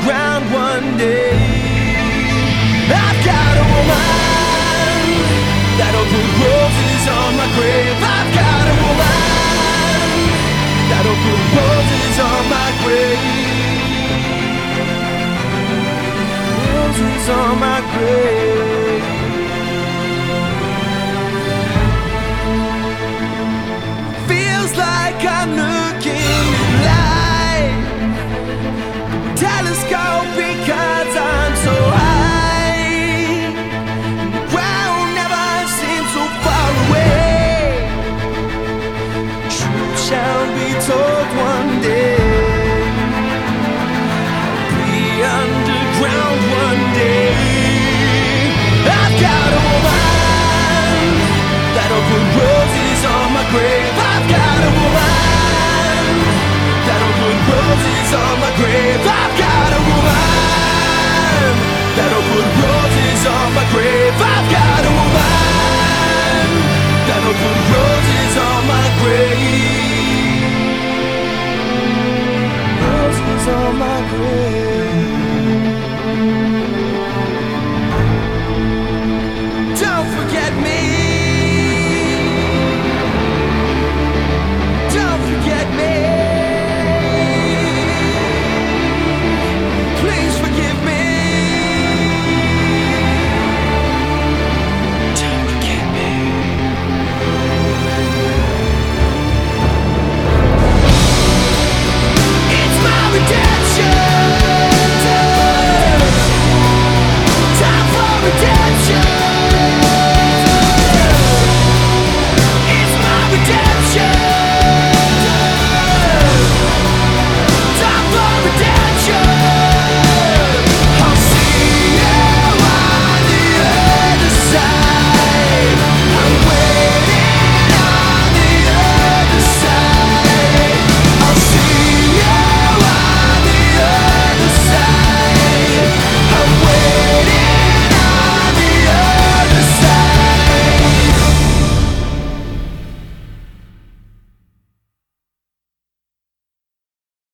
underground one day. I've got a woman that'll put roses on my grave. I've got a woman that'll put roses on my grave. Roses on my grave. Feels like I'm looking in light telescope because I'm so high. The ground never seems so far away. Truth shall be told one day. I'll be underground one day. I've got a woman that'll put roses on my grave. I've got a woman that'll put roses on my grave.